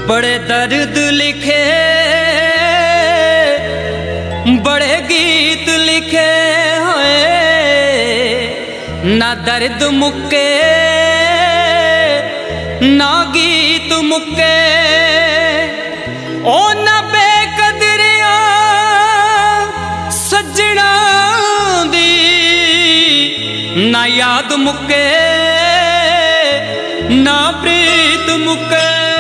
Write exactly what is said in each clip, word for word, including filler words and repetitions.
बड़े दर्द लिखे, बड़े गीत लिखे होए, ना दर्द मुक्के ना गीत मुक्के। ओ ना बेकदरिया सजना दी, ना याद मुक्के ना प्रीत मुक्के।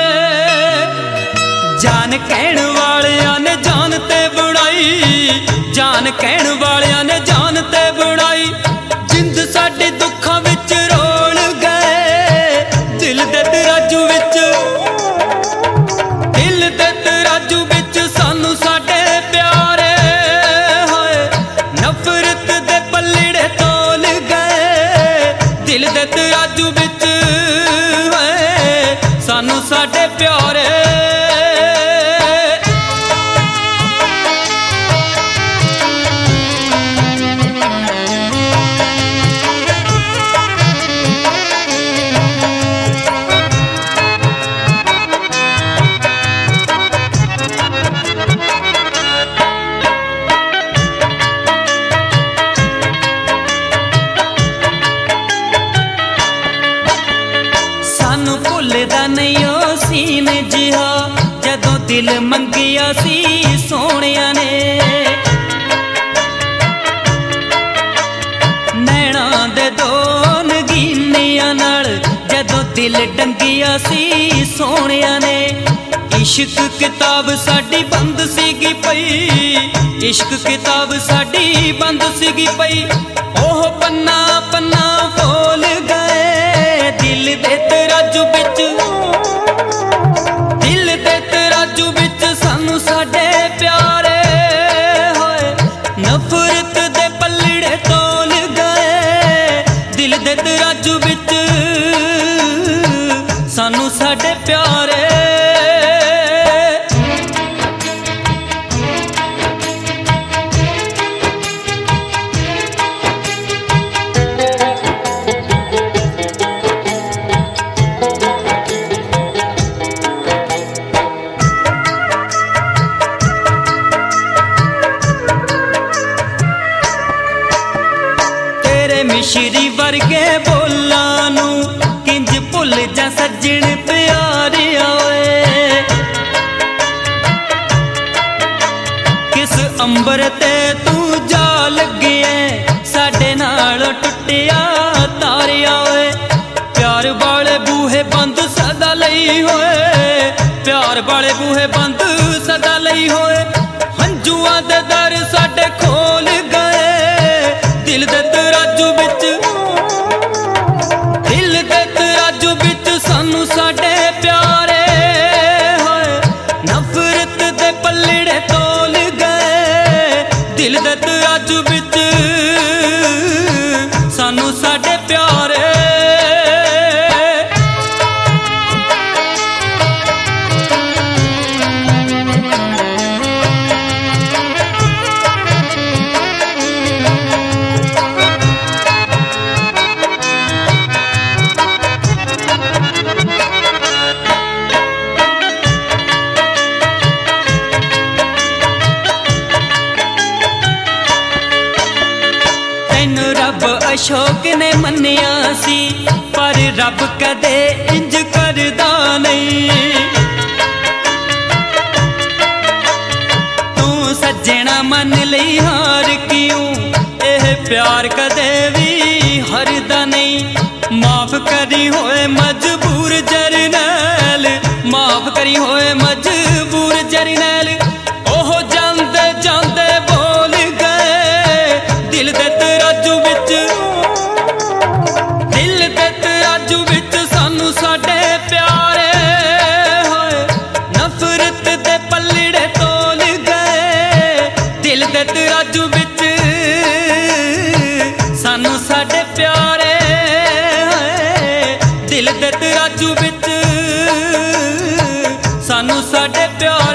जान कहण वालियां ने जान ते बुड़ाई, जान कहण वालियां ने जान ते बुड़ाई। जिंद साडे दुखां विच रोल गए, दिल दे तराजू विच, दिल दे तराजू विच सानू साडे प्यारे होए। नफरत दे पल्लड़े तोल गए, दिल दे तराजू विच सानू साडे प्यारे। भुलदा नहीं ओ सीन जिहा, जदों दिल मंगिया सी सोहणिया ने। नैना दे दो नगीनिया नाल जदों दिल डंगिया सी सोहणिया ने। इश्क किताब साडी बंद सीगी पई, इश्क किताब साडी बंद सीगी पई। ओह पन्ना पन्ना फोल गए, दिल दे तराजू विच, दिल दे तराजू विच सानू साडे प्यारे होए। नफरत दे पल्लड़े तोल गए, दिल दे तराजू विच सानू साडे प्यारे। मिश्री वर्गे बोलां नू किंज भुल जा सज्जण प्यारिया ओए। किस अंबर ते तू जा लगिए, साडे नाल टुटिया तारिया ओए। प्यार वाले बूहे बंद सदा लई होए, प्यार वाले बूहे बंद सदा लई होए। हंजुआं दे दर साडे खोल गए, दिल दे तराजू विच, दिल दे तराजू विच सानू साडे प्यारे होए। नफरत दे पल्लड़े तोल गए, दिल दे तराजू विच सानू साडे प्यारे। रब अशोक ने मन्निया सी, पर रब कदे इंज करदा नहीं। तू सज्जना मन लई हार क्यों, एह प्यार कदे भी हरदा नहीं। माफ करी होए मजबूर जरनैल, माफ करी होए मजबूर जरनैल। ओह जांदे जांदे बोल गए, दिल दे तराजू विच, दिल दे तराजू विच सानू साडे प्यारे होए। नफरत दे पल्लड़े तोल गए, दिल दे तराजू विच सानू साडे प्यारे होए। दिल दे तराजू विच सानू साडे प्यारे।